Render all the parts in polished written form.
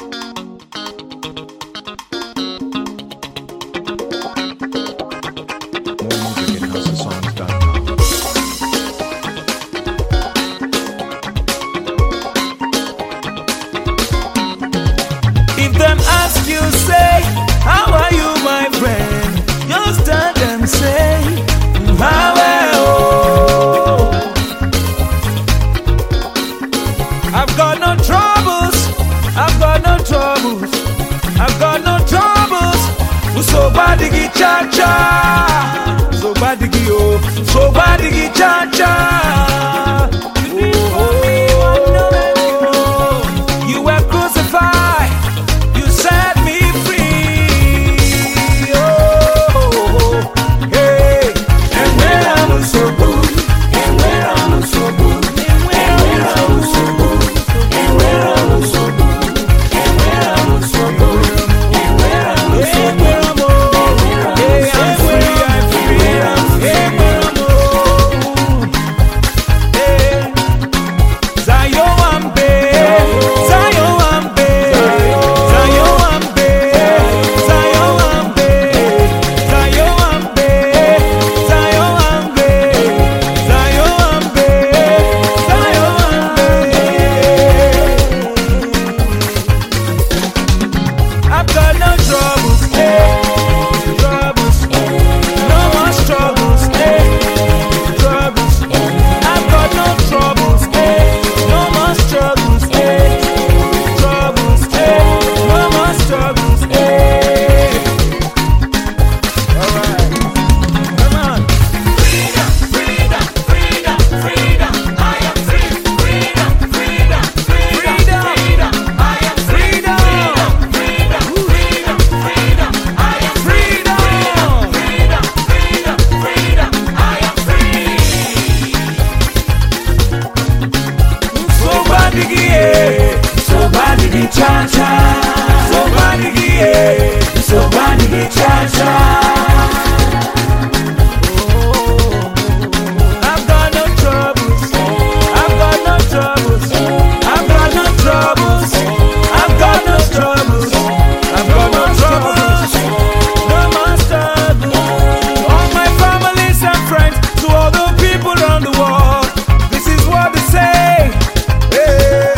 If them ask you, say, how are you, my friend? Just tell them, say, how well. I've got no troubles. I've got no troubles. I've got no troubles. So badigi cha cha. So badigi oh. So badigi cha cha. You were crucified. You set me free. Oh, hey. And when I'm so good. And when I'm so good. And when I'm so good. And when I'm so good. And when I'm so good. And when I'm so good. Cha cha, so badigi, so badigi cha cha. I've got no troubles. I've got no troubles. I've got no troubles. I've got no troubles. I've got no troubles. No more struggles. All my families and friends, to all the people around the world, this is what they say. Hey.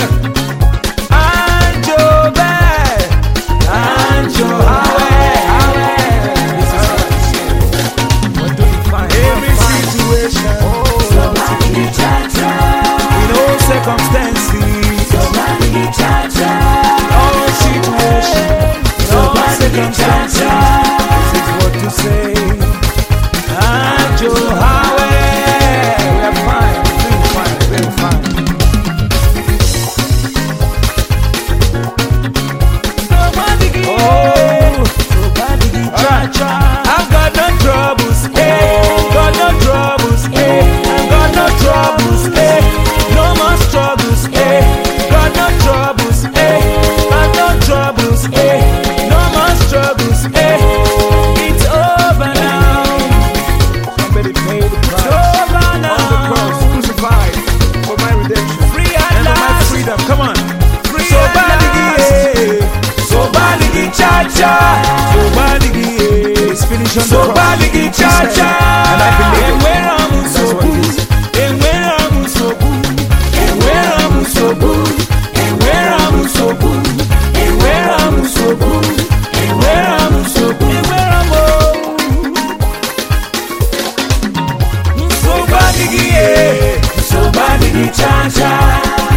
Circumstances, so badigi cha cha. All situations, so badigi cha cha. This is what to say. Anjo, how we're fine, very fine, very fine. So badigi, oh, so badigi cha cha. I've got no troubles, eh? Got no troubles, eh? I've got no troubles, eh? No more struggles, eh? Got no troubles, eh? Got no troubles, eh? No more struggles, eh? It's over now. Somebody paid the price. It's over now. On the cross, crucified for my redemption. Free and for my freedom. Come on. Free so badigi, eh? So badigi cha cha. So badigi, eh? It's finished on the cross. So badigi cha cha. And I believe it. Where I'm so good. And where I'm so good. And where I'm so good. And where I'm so good. And where I'm so good. And where I'm so good. And where I'm so badigi, yeah. So badigi cha cha.